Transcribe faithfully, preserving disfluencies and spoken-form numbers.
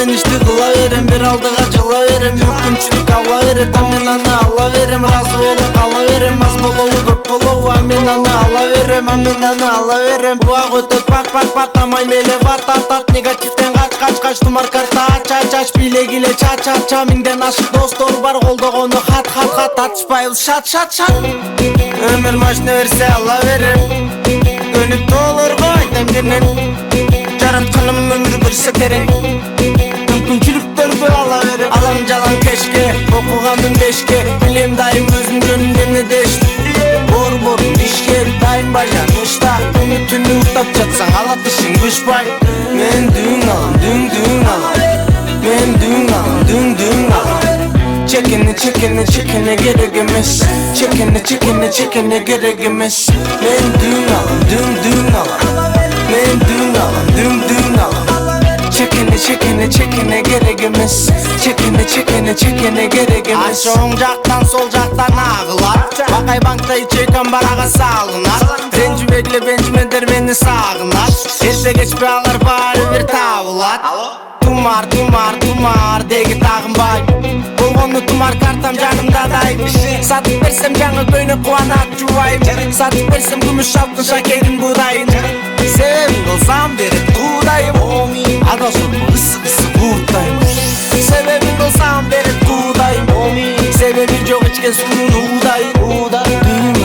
мен ишти кыла берем, бир алдыга жыла берем. Мүмкүнчүлүк ала берет, а мен аны ала берем. Разы болуп кала берем, аз болобу көп болобу, а мен аны ала берем, а мен аны ала берем. Убак өтөт пак пак пак, тамай меле ват тат тат. Негативден кач кач кач, тумар карта ач ач ач. Билегиле ча ча ча, миңден ашык достор бар, колдогону хат хат хат. Атышпайбыз шат шат шат. Өмүр машина берсе ала берем, көнүп толорго айтам денен. Жаратканым өмүр берсе керек, мүмкүнчүлүктөрдү ала берем. Алам жалаң кешке, окуганмын бешке, билем дайым өзүм жөнүндө эмне дешти. Бор-бор ишке дайым байланышта, күнү түнү уктап жатсаң алат ишиң бышпай. Мен дүң алам, дүң дүң алам, мен дүң алам, дүң дүң алам. Çekene çekene çekene gerek emez, çekene çekene çekene gerek emez. Men düğün alam, düğün düğün alam, men düğün alam, düğün düğün alam. Çekene çekene çekene gerek emez, çekene çekene çekene gerek emez. Aşağı oң жактан сол жактан агылар, Бакай банкта ичейкан барага салынар. Ренжи бегле бенжимендер мени сагынар, эрте кечпей алар баары бир табылат. Тумар тумар тумар деги тагынбай, болгону тумар картам жанымда дай. Сатып берсем жаңы көйнөк кубанат жубайым, сатып берсем күмүш алтын шакегин буудайын. Себебин болсам берет кудайым, адашып ысык ысык ууртайм. Себебин болсам берет кудайым, себеби жок ичкен суунун уудайын.